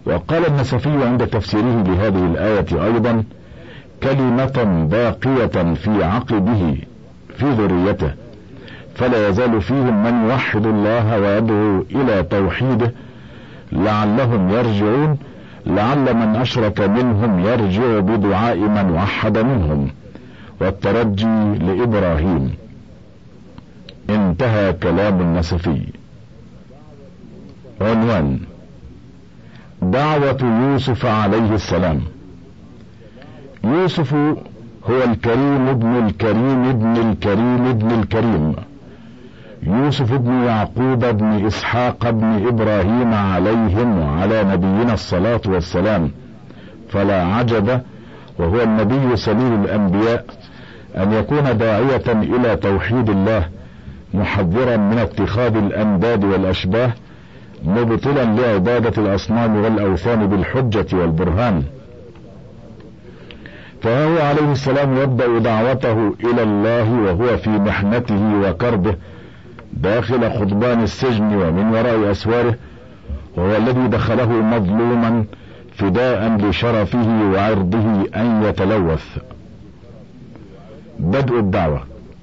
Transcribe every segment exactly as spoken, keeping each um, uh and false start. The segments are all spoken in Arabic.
وقال النسفي عند تفسيره لهذه الآية أيضا: كلمة باقية في عقبه في ذريته، فلا يزال فيهم من يوحد الله ويدعو إلى توحيده لعلهم يرجعون، لعل من أشرك منهم يرجع بدعاء من وحد منهم، والترجي لإبراهيم. انتهى كلام النسفي. عنوان: دعوة يوسف عليه السلام. يوسف هو الكريم ابن الكريم ابن الكريم ابن الكريم، يوسف ابن يعقوب ابن إسحاق ابن إبراهيم عليهم وعلى نبينا الصلاة والسلام، فلا عجب وهو النبي سليل الأنبياء أن يكون داعية إلى توحيد الله، محذرا من اتخاذ الأنداد والأشباه، مبطلا لعبادة الأصنام والأوثان بالحجة والبرهان. فهو عليه السلام يبدأ دعوته إلى الله وهو في محنته وكربه داخل خضبان السجن ومن وراء أسواره، وهو الذي دخله مظلوما فداء لشرفه وعرضه أن يتلوث. بدء الدعوة.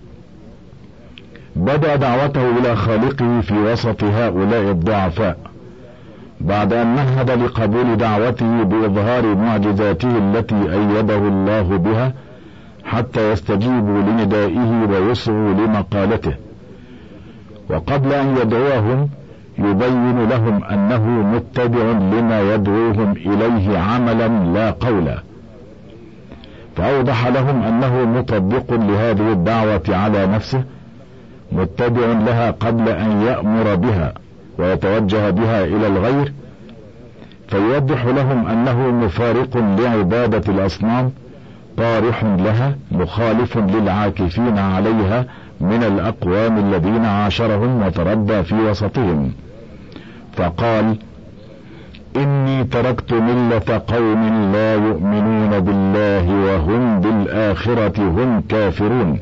بدأ دعوته إلى خالقه في وسط هؤلاء الضعفاء، بعد أن مهد لقبول دعوته بإظهار معجزاته التي أيده الله بها حتى يستجيبوا لندائه ويسعوا لمقالته. وقبل أن يدعوهم يبين لهم أنه متبع لما يدعوهم إليه عملا لا قولا، فأوضح لهم أنه مطبق لهذه الدعوة على نفسه، متبع لها قبل أن يأمر بها ويتوجه بها إلى الغير، فيوضح لهم أنه مفارق لعبادة الأصنام، طارح لها، مخالف للعاكفين عليها من الأقوام الذين عاشرهم وتربى في وسطهم، فقال: إني تركت ملة قوم لا يؤمنون بالله وهم بالآخرة هم كافرون.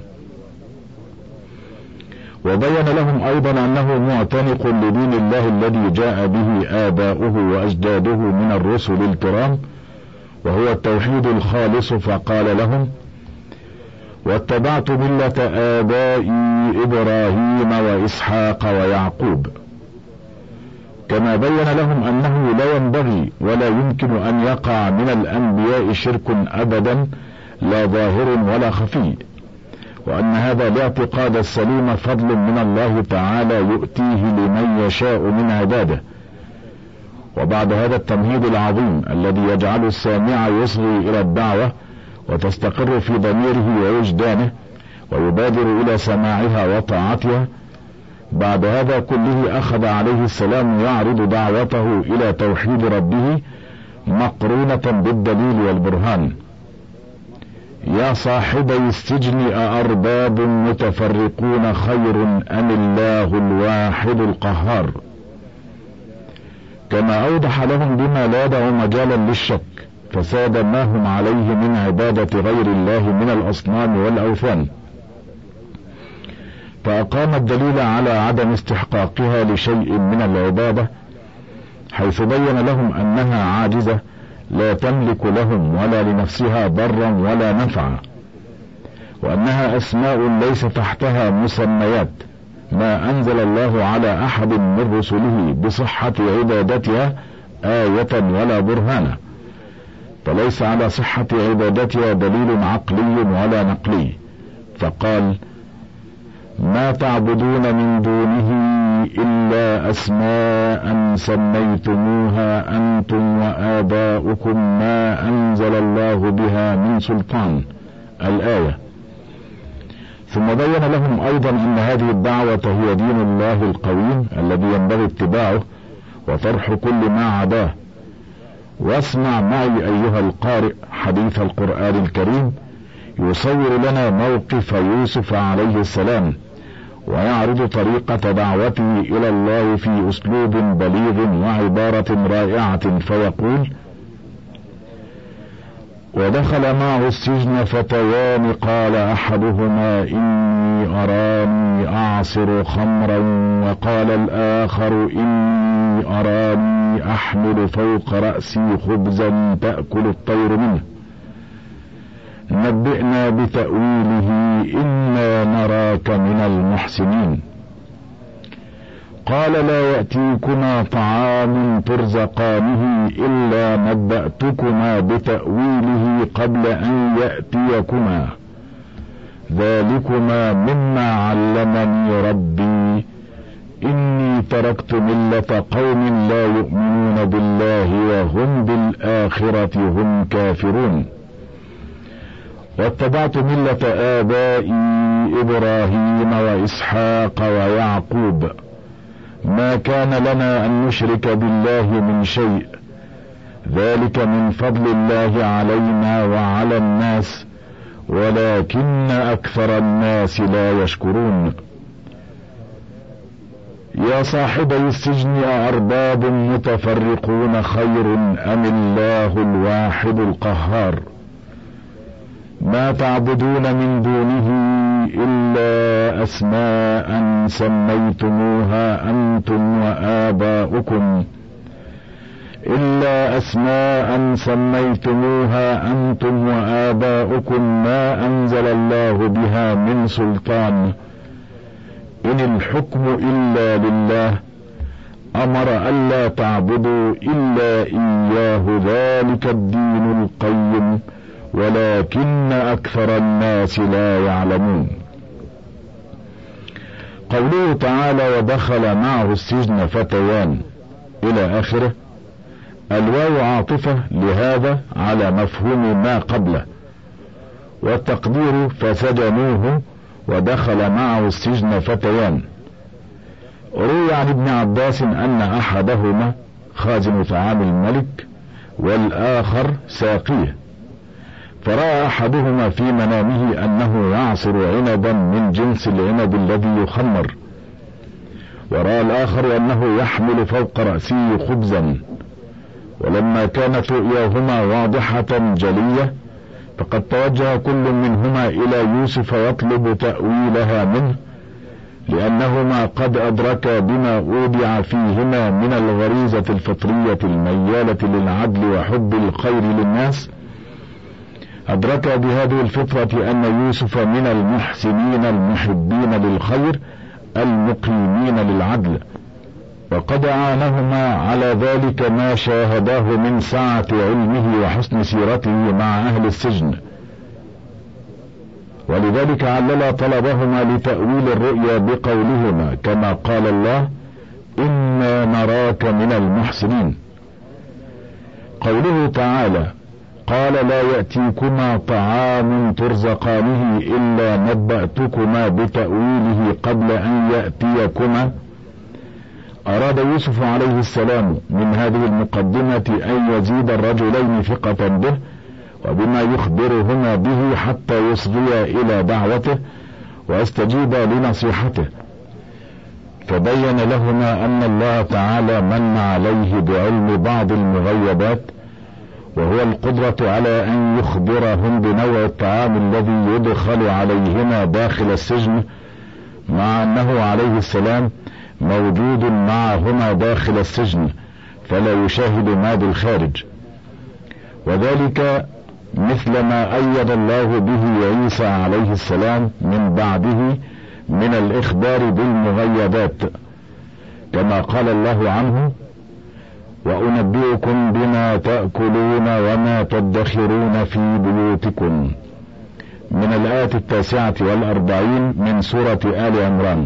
وبين لهم أيضا أنه معتنق لدين الله الذي جاء به آباؤه وأجداده من الرسل الكرام، وهو التوحيد الخالص، فقال لهم: واتبعت ملة آبائي إبراهيم وإسحاق ويعقوب. كما بين لهم أنه لا ينبغي ولا يمكن أن يقع من الأنبياء شرك أبدا، لا ظاهر ولا خفي، وأن هذا الاعتقاد السليم فضل من الله تعالى يؤتيه لمن يشاء من عباده. وبعد هذا التمهيد العظيم الذي يجعل السامع يصغي إلى الدعوة وتستقر في ضميره ووجدانه ويبادر إلى سماعها وطاعتها، بعد هذا كله أخذ عليه السلام يعرض دعوته إلى توحيد ربه مقرونة بالدليل والبرهان. يا صاحبي السجن أأرباب متفرقون خير أم الله الواحد القهار. كما أوضح لهم بما لا يدع مجالا للشك فساد ما هم عليه من عبادة غير الله من الأصنام والأوثان، فأقام الدليل على عدم استحقاقها لشيء من العبادة، حيث بين لهم أنها عاجزة لا تملك لهم ولا لنفسها ضرا ولا نفعا، وأنها أسماء ليس تحتها مسميات، ما أنزل الله على أحد من رسله بصحة عبادتها آية ولا برهانا، فليس على صحة عبادتها دليل عقلي ولا نقلي. فقال: ما تعبدون من دونه إلا أسماء سميتموها أنتم وآباؤكم ما أنزل الله بها من سلطان. الآية. ثم بين لهم أيضا أن هذه الدعوة هي دين الله القويم الذي ينبغي اتباعه وطرح كل ما عداه. واسمع معي أيها القارئ حديث القرآن الكريم يصور لنا موقف يوسف عليه السلام، ويعرض طريقة دعوته إلى الله في أسلوب بليغ وعبارة رائعة، فيقول: ودخل معه السجن فتيان قال احدهما اني اراني اعصر خمرا وقال الاخر اني اراني احمل فوق رأسي خبزا تأكل الطير منه نبئنا بتأويله إنا نراك من المحسنين. قال لا يأتيكما طعام ترزقانه إلا نبأتكما بتأويله قبل أن يأتيكما ذلكما مما علمني ربي إني تركت ملة قوم لا يؤمنون بالله وهم بالآخرة هم كافرون واتبعت ملة آبائي إبراهيم وإسحاق ويعقوب ما كان لنا أن نشرك بالله من شيء ذلك من فضل الله علينا وعلى الناس ولكن أكثر الناس لا يشكرون. يا صاحبي السجن أأرباب متفرقون خير أم الله الواحد القهار ما تعبدون من دونه إلا أسماء سميتموها أنتم وآباؤكم إلا أسماء سميتموها أنتم وآباؤكم ما أنزل الله بها من سلطان إن الحكم إلا لله أمر ألا تعبدوا إلا إياه ذلك الدين القيم ولكن أكثر الناس لا يعلمون. قوله تعالى ودخل معه السجن فتيان إلى آخره الواو عاطفة لهذا على مفهوم ما قبله والتقدير فسجنوه ودخل معه السجن فتيان. روي عن ابن عباس أن أحدهما خازن طعام الملك والآخر ساقيه فرأى أحدهما في منامه أنه يعصر عنبا من جنس العنب الذي يخمر ورأى الآخر أنه يحمل فوق رأسه خبزا ولما كانت رؤياهما واضحة جلية فقد توجه كل منهما إلى يوسف يطلب تأويلها منه لأنهما قد أدركا بما أودع فيهما من الغريزة الفطرية الميالة للعدل وحب الخير للناس أدركا بهذه الفطرة أن يوسف من المحسنين المحبين للخير المقيمين للعدل وقد أعانهما على ذلك ما شاهداه من سعة علمه وحسن سيرته مع أهل السجن ولذلك علل طلبهما لتأويل الرؤيا بقولهما كما قال الله إنا نراك من المحسنين. قوله تعالى قال لا يأتيكما طعام ترزقانه إلا نبأتكما بتأويله قبل أن يأتيكما أراد يوسف عليه السلام من هذه المقدمة أن يزيد الرجلين ثقة به وبما يخبرهما به حتى يصغيا إلى دعوته ويستجيبا لنصيحته فبين لهما أن الله تعالى من عليه بعلم بعض المغيبات وهو القدرة على أن يخبرهم بنوع الطعام الذي يدخل عليهما داخل السجن مع أنه عليه السلام موجود معهما داخل السجن فلا يشاهد ما بالخارج وذلك مثل ما أيد الله به عيسى عليه السلام من بعده من الإخبار بالمغيبات كما قال الله عنه وأنبئكم بما تأكلون وما تدخرون في بيوتكم من الآية التاسعة والأربعين من سورة آل عمران.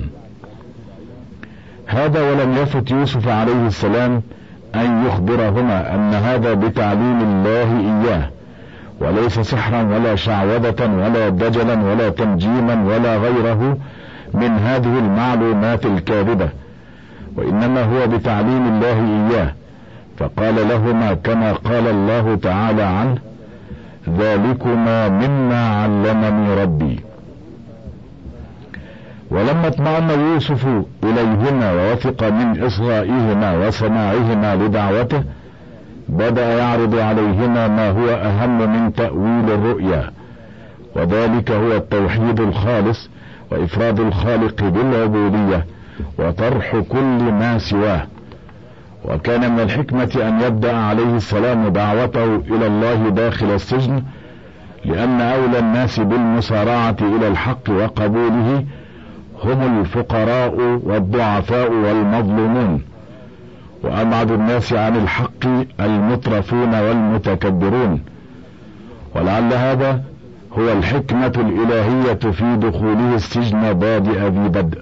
هذا ولم يفت يوسف عليه السلام أن يخبرهما أن هذا بتعليم الله إياه وليس سحرا ولا شعوذة ولا دجلا ولا تنجيما ولا غيره من هذه المعلومات الكاذبة وإنما هو بتعليم الله إياه فقال لهما كما قال الله تعالى عنه ذلكما مما علمني ربي. ولما اطمأن يوسف إليهما ووثق من إصغائهما وسماعهما لدعوته بدأ يعرض عليهما ما هو أهم من تأويل الرؤيا، وذلك هو التوحيد الخالص وإفراد الخالق بالعبودية وطرح كل ما سواه. وكان من الحكمة أن يبدأ عليه السلام دعوته إلى الله داخل السجن، لأن أولى الناس بالمسارعة إلى الحق وقبوله هم الفقراء والضعفاء والمظلومون، وأبعد الناس عن الحق المترفون والمتكبرون. ولعل هذا هو الحكمة الإلهية في دخوله السجن بادئ ذي بدء.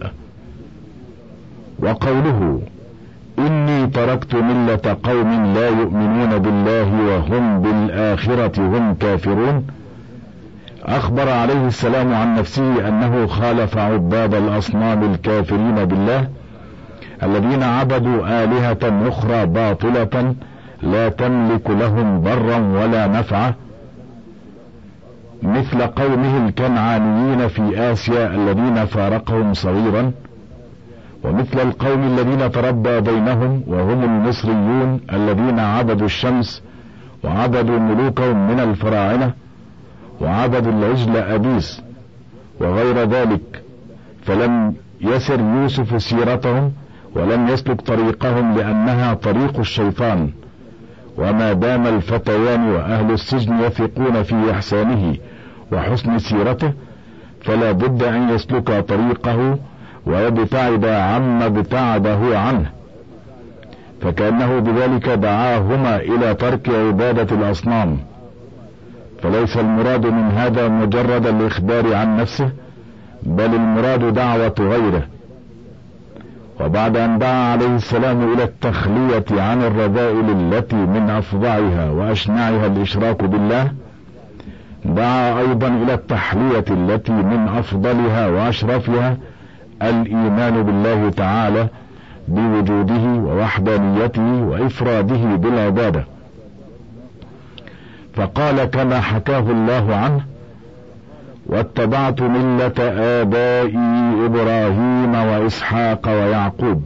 وقوله إني تركت ملة قوم لا يؤمنون بالله وهم بالآخرة هم كافرون، أخبر عليه السلام عن نفسه أنه خالف عباد الأصنام الكافرين بالله الذين عبدوا آلهة أخرى باطلة لا تملك لهم ضرا ولا نفعا، مثل قومه الكنعانيين في آسيا الذين فارقهم صغيرا، ومثل القوم الذين تربى بينهم وهم المصريون الذين عبدوا الشمس وعبدوا ملوكهم من الفراعنة وعبدوا العجل أبيس وغير ذلك، فلم يسر يوسف سيرتهم ولم يسلك طريقهم لأنها طريق الشيطان. وما دام الفتيان وأهل السجن يثقون في إحسانه وحسن سيرته فلا بد أن يسلك طريقه ويبتعد عما ابتعده عنه، فكأنه بذلك دعاهما إلى ترك عبادة الأصنام. فليس المراد من هذا مجرد الإخبار عن نفسه، بل المراد دعوة غيره. وبعد أن دعا عليه السلام إلى التخلية عن الرذائل التي من أفظعها وأشنعها الإشراك بالله، دعا أيضا إلى التحلية التي من أفضلها وأشرفها الإيمان بالله تعالى بوجوده ووحدانيته وإفراده بالعبادة. فقال كما حكاه الله عنه: واتبعت ملة آبائي إبراهيم وإسحاق ويعقوب.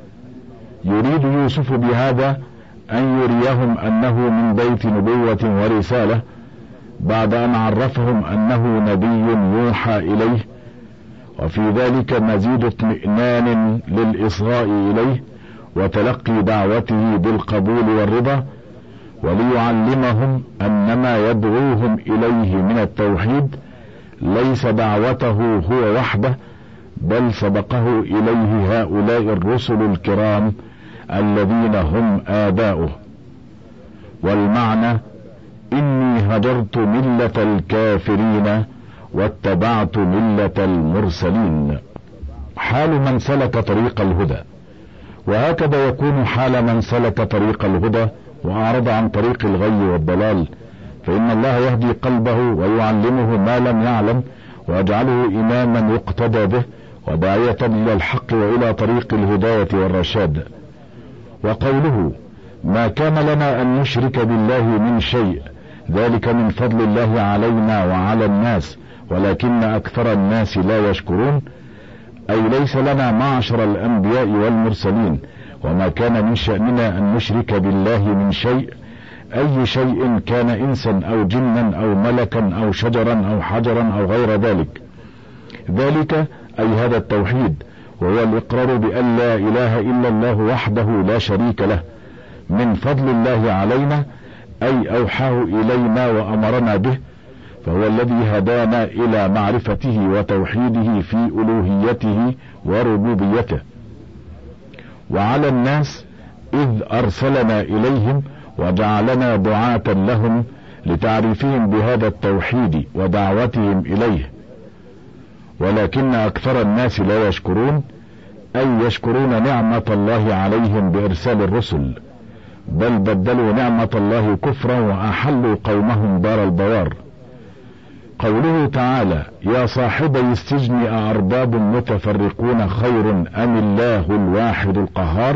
يريد يوسف بهذا أن يريهم أنه من بيت نبوة ورسالة، بعد أن عرفهم أنه نبي يوحى إليه، وفي ذلك مزيد اطمئنان للإصغاء إليه وتلقي دعوته بالقبول والرضا، وليعلمهم أن ما يدعوهم إليه من التوحيد ليس دعوته هو وحده، بل سبقه إليه هؤلاء الرسل الكرام الذين هم آباؤه. والمعنى: إني هجرت ملة الكافرين واتبعت ملة المرسلين. حال من سلك طريق الهدى. وهكذا يكون حال من سلك طريق الهدى وأعرض عن طريق الغي والضلال، فإن الله يهدي قلبه ويعلمه ما لم يعلم ويجعله إماما يقتدى به وداعية إلى الحق وإلى طريق الهداية والرشاد. وقوله: ما كان لنا أن نشرك بالله من شيء، ذلك من فضل الله علينا وعلى الناس ولكن أكثر الناس لا يشكرون، أي ليس لنا معشر الأنبياء والمرسلين وما كان من شأننا أن نشرك بالله من شيء، أي شيء كان إنسا أو جنا أو ملكا أو شجرا أو حجرا أو غير ذلك. ذلك أي هذا التوحيد، وهو الإقرار بأن لا إله إلا الله وحده لا شريك له، من فضل الله علينا، أي أوحاه إلينا وأمرنا به، فهو الذي هدانا إلى معرفته وتوحيده في ألوهيته وربوبيته. وعلى الناس إذ أرسلنا إليهم وجعلنا دعاة لهم لتعريفهم بهذا التوحيد ودعوتهم إليه، ولكن أكثر الناس لا يشكرون، أي يشكرون نعمة الله عليهم بإرسال الرسل، بل بدلوا نعمة الله كفرا وأحلوا قومهم دار البوار. قوله تعالى: يا صاحبي السجن أأرباب متفرقون خير أم الله الواحد القهار،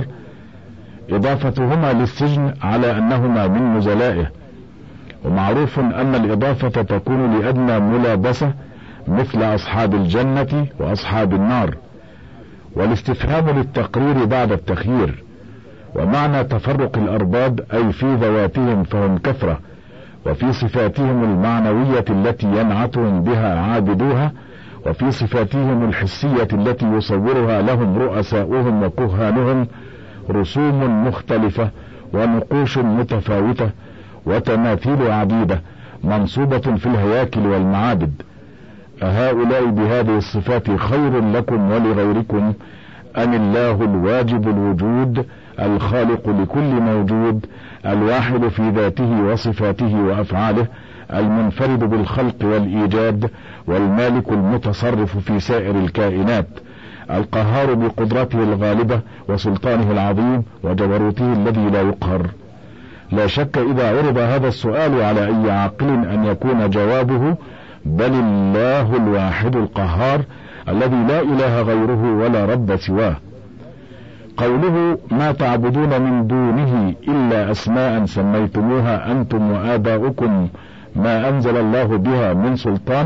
إضافتهما للسجن على أنهما من نزلائه. ومعروف أن الإضافة تكون لأدنى ملابسة مثل أصحاب الجنة وأصحاب النار، والاستفهام للتقرير بعد التخيير، ومعنى تفرق الأرباب أي في ذواتهم فهم كثرة، وفي صفاتهم المعنوية التي ينعتهم بها عابدوها، وفي صفاتهم الحسية التي يصورها لهم رؤساؤهم وكهانهم رسوم مختلفة ونقوش متفاوتة وتماثيل عديدة منصوبة في الهياكل والمعابد. أهؤلاء بهذه الصفات خير لكم ولغيركم أم الله الواجب الوجود الخالق لكل موجود الواحد في ذاته وصفاته وأفعاله المنفرد بالخلق والإيجاد والمالك المتصرف في سائر الكائنات القهار بقدرته الغالبة وسلطانه العظيم وجبروته الذي لا يقهر؟ لا شك إذا عرض هذا السؤال على أي عاقل أن يكون جوابه بل الله الواحد القهار الذي لا إله غيره ولا رب سواه. قوله ما تعبدون من دونه إلا أسماء سميتموها أنتم وآباؤكم ما أنزل الله بها من سلطان،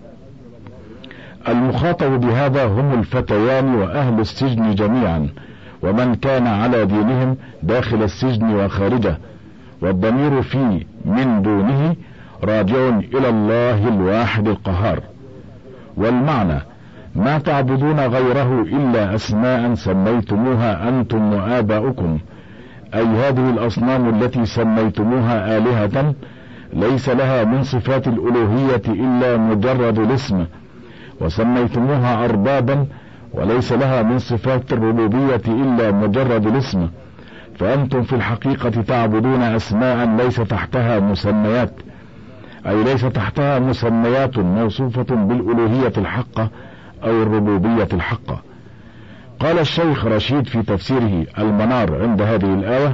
المخاطب بهذا هم الفتيان وأهل السجن جميعا ومن كان على دينهم داخل السجن وخارجه، والضمير في من دونه راجع إلى الله الواحد القهار. والمعنى ما تعبدون غيره إلا أسماء سميتموها أنتم وآباؤكم، أي هذه الأصنام التي سميتموها آلهة ليس لها من صفات الألوهية إلا مجرد الاسم، وسميتموها أربابا وليس لها من صفات الربوبية إلا مجرد الاسم، فأنتم في الحقيقة تعبدون أسماء ليس تحتها مسميات، أي ليس تحتها مسميات موصوفة بالألوهية الحقة أو الربوبية الحقة. قال الشيخ رشيد في تفسيره المنار عند هذه الآية: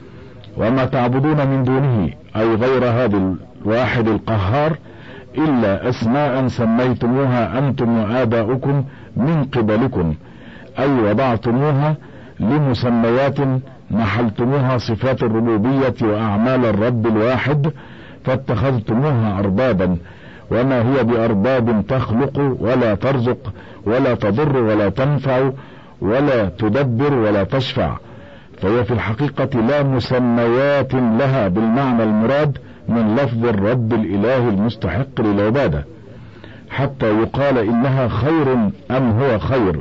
وما تعبدون من دونه أي غير هذا الواحد القهار إلا أسماء سميتموها أنتم وآباؤكم من قبلكم، أي وضعتموها لمسميات نحلتموها صفات الربوبية وأعمال الرب الواحد فاتخذتموها أربابا، وما هي بأرباب تخلق ولا ترزق ولا تضر ولا تنفع ولا تدبر ولا تشفع، فهي في الحقيقة لا مسميات لها بالمعنى المراد من لفظ الرب الإله المستحق للعبادة، حتى يقال إنها خير أم هو خير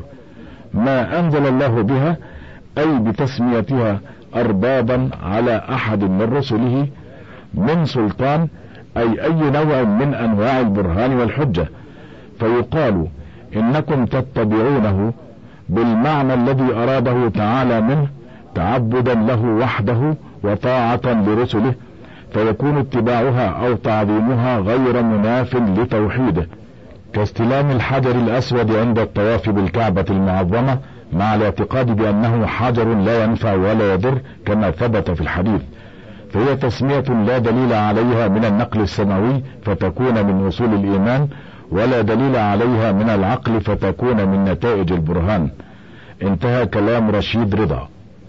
ما أنزل الله بها، أي بتسميتها أربابا على أحد من رسله من سلطان، أي أي نوع من أنواع البرهان والحجة، فيقال إنكم تتبعونه بالمعنى الذي أراده تعالى منه تعبدا له وحده وطاعة لرسله، فيكون اتباعها أو تعظيمها غير مناف لتوحيده، كاستلام الحجر الأسود عند الطواف بالكعبة المعظمة مع الاعتقاد بأنه حجر لا ينفع ولا يضر كما ثبت في الحديث، فهي تسمية لا دليل عليها من النقل السماوي فتكون من أصول الإيمان، ولا دليل عليها من العقل فتكون من نتائج البرهان. انتهى كلام رشيد رضا.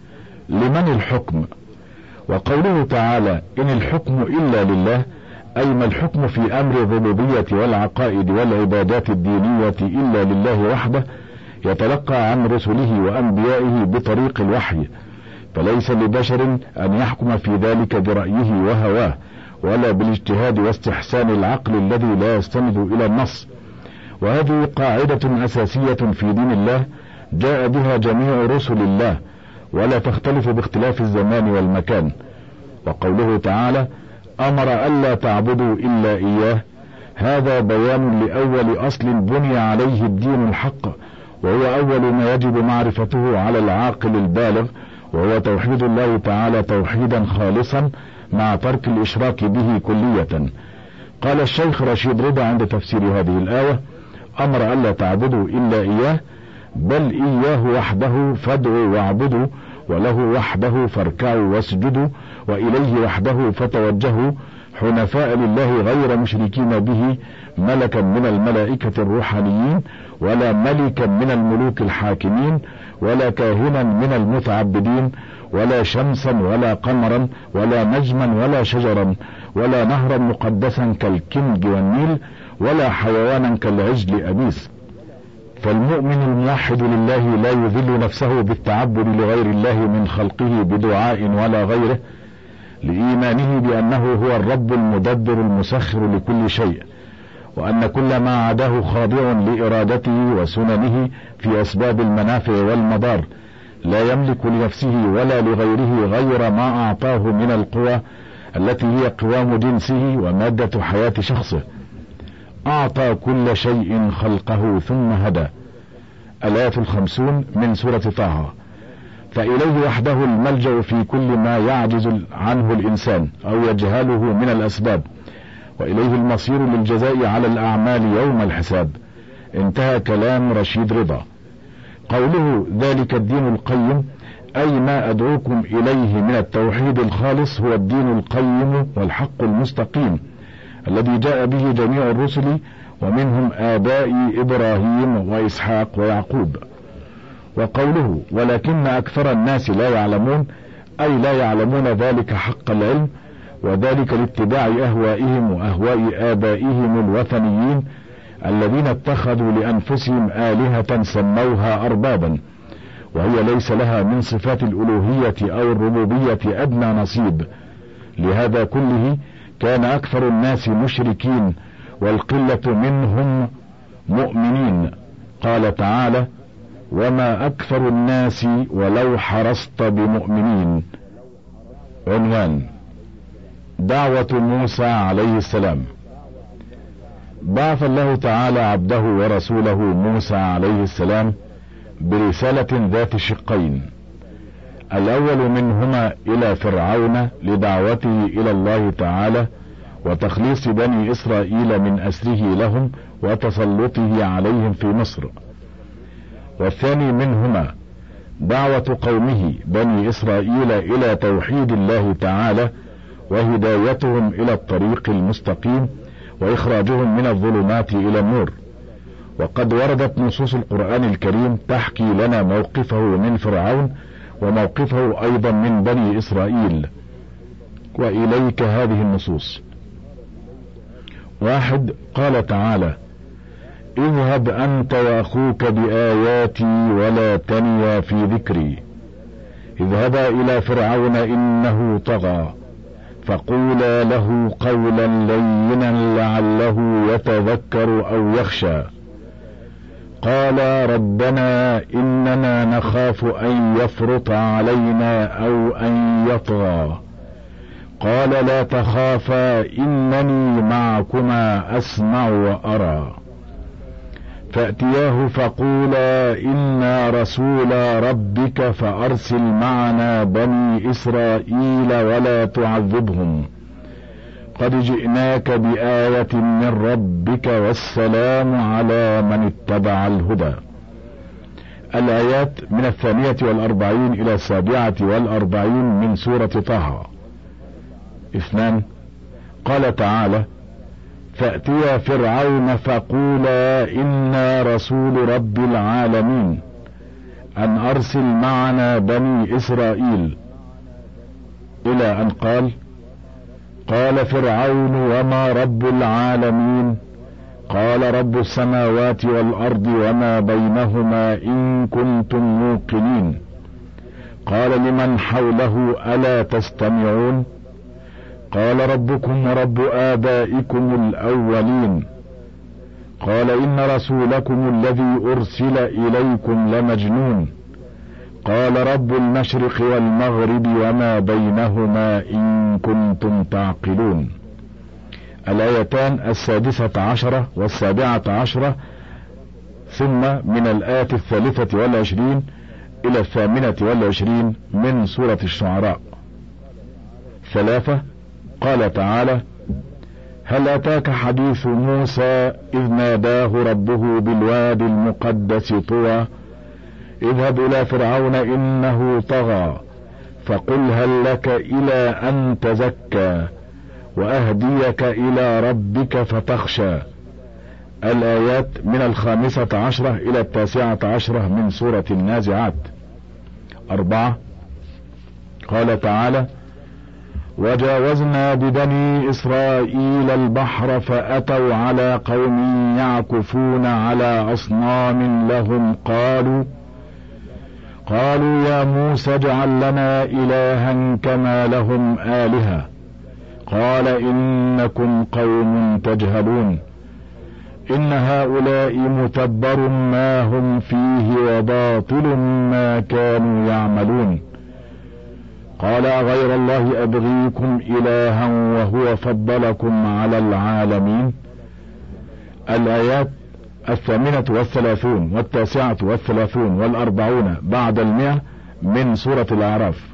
لمن الحكم؟ وقوله تعالى إن الحكم إلا لله، أي ما الحكم في أمر الربوبية والعقائد والعبادات الدينية إلا لله وحده، يتلقى عن رسله وأنبيائه بطريق الوحي، فليس لبشر أن يحكم في ذلك برأيه وهواه ولا بالاجتهاد واستحسان العقل الذي لا يستند إلى النص، وهذه قاعدة أساسية في دين الله جاء بها جميع رسل الله ولا تختلف باختلاف الزمان والمكان. وقوله تعالى أمر ألا تعبدوا إلا إياه، هذا بيان لأول أصل بني عليه الدين الحق، وهو أول ما يجب معرفته على العاقل البالغ، وهو توحيد الله تعالى توحيدا خالصا مع ترك الإشراك به كلية. قال الشيخ رشيد رضا عند تفسير هذه الآية أمر ألا تعبدوا إلا إياه، بل إياه وحده فادعوا واعبدوا، وله وحده فاركعوا واسجدوا، وإليه وحده فتوجهوا حنفاء لله غير مشركين به ملكا من الملائكة الروحانيين، ولا ملكا من الملوك الحاكمين، ولا كاهنا من المتعبدين، ولا شمسا ولا قمرا ولا نجما ولا شجرا، ولا نهرا مقدسا كالكنج والنيل، ولا حيوانا كالعجل أبيس. فالمؤمن الموحد لله لا يذل نفسه بالتعبد لغير الله من خلقه بدعاء ولا غيره، لإيمانه بأنه هو الرب المدبر المسخر لكل شيء، وأن كل ما عداه خاضع لإرادته وسننه في أسباب المنافع والمضار، لا يملك لنفسه ولا لغيره غير ما أعطاه من القوى التي هي قوام جنسه ومادة حياة شخصه. أعطى كل شيء خلقه ثم هدى. الآية الخمسون من سورة طه. فإليه وحده الملجأ في كل ما يعجز عنه الإنسان أو يجهله من الأسباب، وإليه المصير للجزاء على الأعمال يوم الحساب. انتهى كلام رشيد رضا. قوله ذلك الدين القيم أي ما أدعوكم إليه من التوحيد الخالص هو الدين القيم والحق المستقيم الذي جاء به جميع الرسل، ومنهم آبائي إبراهيم وإسحاق ويعقوب. وقوله ولكن أكثر الناس لا يعلمون أي لا يعلمون ذلك حق العلم، وذلك لاتباع أهوائهم وأهواء آبائهم الوثنيين الذين اتخذوا لأنفسهم آلهة سموها أربابا، وهي ليس لها من صفات الألوهية أو الربوبية أدنى نصيب. لهذا كله كان أكثر الناس مشركين والقلة منهم مؤمنين. قال تعالى وما أكثر الناس ولو حرصت بمؤمنين. عنوان دعوة موسى عليه السلام. بعث الله تعالى عبده ورسوله موسى عليه السلام برسالة ذات شقين، الأول منهما إلى فرعون لدعوته إلى الله تعالى وتخليص بني إسرائيل من أسره لهم وتسلطه عليهم في مصر، والثاني منهما دعوة قومه بني إسرائيل إلى توحيد الله تعالى وهدايتهم إلى الطريق المستقيم وإخراجهم من الظلمات إلى النور. وقد وردت نصوص القرآن الكريم تحكي لنا موقفه من فرعون وموقفه أيضا من بني إسرائيل، وإليك هذه النصوص. واحد، قال تعالى اذهب أنت وأخوك بآياتي ولا تنيا في ذكري، اذهبا إلى فرعون إنه طغى فقولا له قولا لينا لعله يتذكر أو يخشى. قال ربنا إننا نخاف أن يفرط علينا أو أن يطغى. قال لا تخافا إنني معكما أسمع وأرى. فأتياه فقولا إنا رسول ربك فأرسل معنا بني إسرائيل ولا تعذبهم قد جئناك بآية من ربك والسلام على من اتبع الهدى. الآيات من الثانية والأربعين إلى السابعة والأربعين من سورة طه. اثنان، قال تعالى فأتيا فرعون فقولا إنا رسول رب العالمين أن أرسل معنا بني إسرائيل، إلى أن قال قال فرعون وما رب العالمين قال رب السماوات والأرض وما بينهما إن كنتم موقنين. قال لمن حوله ألا تستمعون قال ربكم ورب آبائكم الأولين. قال إن رسولكم الذي أرسل إليكم لمجنون. قال رب المشرق والمغرب وما بينهما إن كنتم تعقلون. الآيتان السادسة عشرة والسابعة عشرة، ثم من الآية الثالثة والعشرين إلى الثامنة والعشرين من سورة الشعراء. ثلاثة، قال تعالى هل أتاك حديث موسى إذ ناداه ربه بالوادي المقدس طوى اذهب إلى فرعون إنه طغى فقل هل لك إلى أن تزكى وأهديك إلى ربك فتخشى. الآيات من الخامسة عشرة إلى التاسعة عشرة من سورة النازعات. أربعة، قال تعالى وجاوزنا ببني إسرائيل البحر فأتوا على قوم يعكفون على أصنام لهم قالوا قالوا يا موسى اجعل لنا إلها كما لهم آلهة قال إنكم قوم تجهلون إن هؤلاء متبر ما هم فيه وباطل ما كانوا يعملون قال أغير الله أبغيكم إلها وهو فضلكم على العالمين. الآيات الثامنة والثلاثون والتاسعة والثلاثون والأربعون بعد المئة من سورة الأعراف.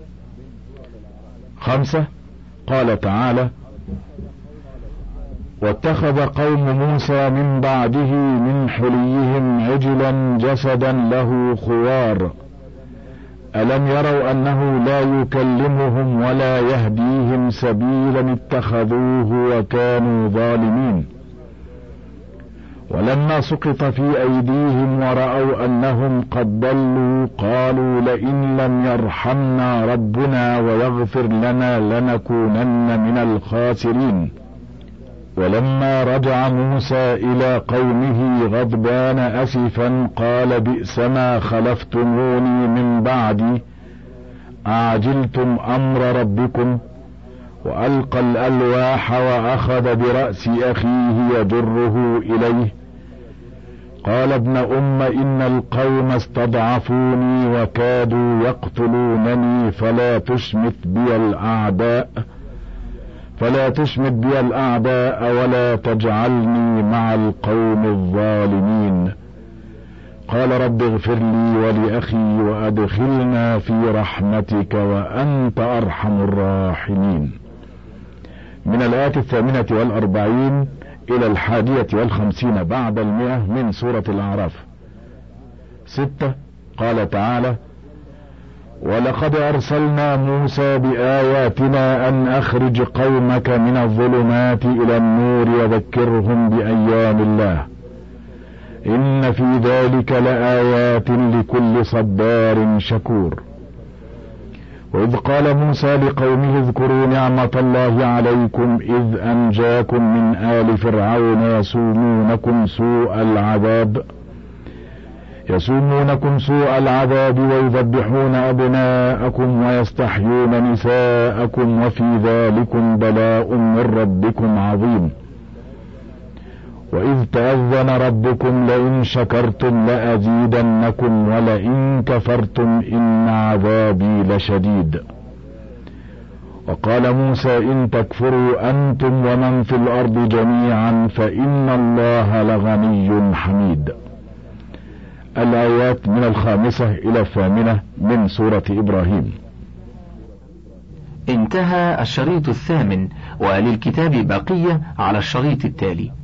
خمسة. قال تعالى واتخذ قوم موسى من بعده من حليهم عجلا جسدا له خوار ألم يروا أنه لا يكلمهم ولا يهديهم سبيلا اتخذوه وكانوا ظالمين. ولما سقط في أيديهم ورأوا أنهم قد ضلوا قالوا لئن لم يرحمنا ربنا ويغفر لنا لنكونن من الخاسرين. ولما رجع موسى إلى قومه غضبان أسفا قال بئس ما خلفتموني من بعدي أعجلتم أمر ربكم وألقى الألواح وأخذ برأس أخيه يجره إليه قال ابن أم إن القوم استضعفوني وكادوا يقتلونني فلا تشمت بي الأعداء فلا تشمت بي الأعداء ولا تجعلني مع القوم الظالمين. قال رب اغفر لي ولأخي وأدخلنا في رحمتك وأنت أرحم الراحمين. من الآيات الثامنة والأربعين إلى الحادية والخمسين بعد المئة من سورة الأعراف. ستة. قال تعالى ولقد أرسلنا موسى بآياتنا أن أخرج قومك من الظلمات إلى النور وذكرهم بأيام الله إن في ذلك لآيات لكل صبار شكور. وإذ قال موسى لقومه اذكروا نعمة الله عليكم إذ أنجاكم من آل فرعون يسومونكم سوء العذاب يسومونكم سوء العذاب ويذبحون أبناءكم ويستحيون نساءكم وفي ذلكم بلاء من ربكم عظيم. وإذ تأذن ربكم لئن شكرتم لأزيدنكم ولئن كفرتم إن عذابي لشديد. وقال موسى إن تكفروا أنتم ومن في الأرض جميعا فإن الله لغني حميد. الآيات من الخامسة إلى الثامنة من سورة إبراهيم. انتهى الشريط الثامن، وللكتاب بقية على الشريط التالي.